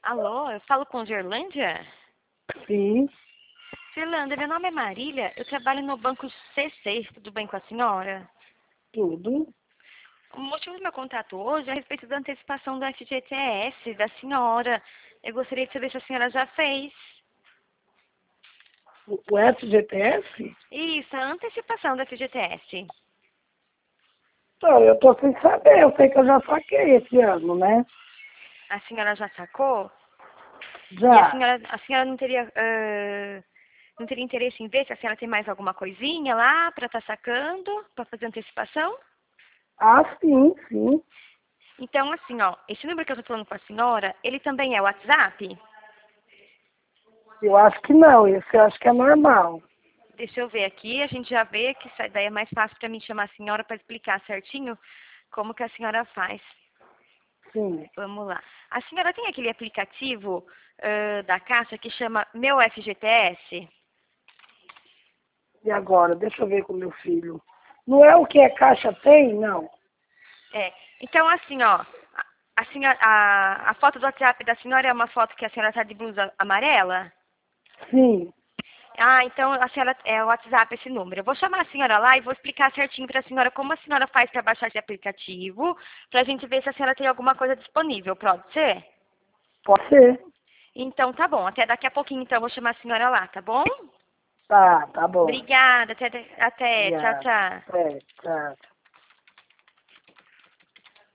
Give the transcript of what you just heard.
Alô, eu falo com Gerlândia? Sim, Gerlândia, meu nome é Marília, eu trabalho no Banco C6, tudo bem com a senhora? tudo. O motivo do meu contato hoje é a respeito da antecipação do FGTS da senhora. Eu gostaria de saber se a senhora já fez. O FGTS? Isso, a antecipação do FGTS. Então, eu tô sem saber, eu sei que eu já saquei esse ano, né? A senhora já sacou? E a Já. senhora, a senhora não teria interesse em ver se a senhora tem mais alguma coisinha lá para estar sacando, para fazer antecipação? Ah, sim, sim. Então, assim, ó, esse número que eu tô falando com a senhora, ele também é WhatsApp? Eu acho que não, esse eu acho que é normal. Deixa eu ver aqui, a gente já vê que daí é mais fácil para mim chamar a senhora para explicar certinho como que a senhora faz. Sim. Vamos lá. A senhora tem aquele aplicativo da Caixa que chama Meu FGTS? E agora? Deixa eu ver com meu filho. Não é o que a Caixa tem? Não. É. Então, assim, ó, a foto do WhatsApp da senhora é uma foto que a senhora está de blusa amarela? Sim. Ah, então a senhora é o WhatsApp esse número. Eu vou chamar a senhora lá e vou explicar certinho para a senhora como a senhora faz para baixar esse aplicativo, para a gente ver se a senhora tem alguma coisa disponível. Pode ser? Pode ser. Então tá bom. Até daqui a pouquinho, então, eu vou chamar a senhora lá, tá bom? Tá bom. Obrigada. Até. Tchau, Obrigado. tchau. Tchau.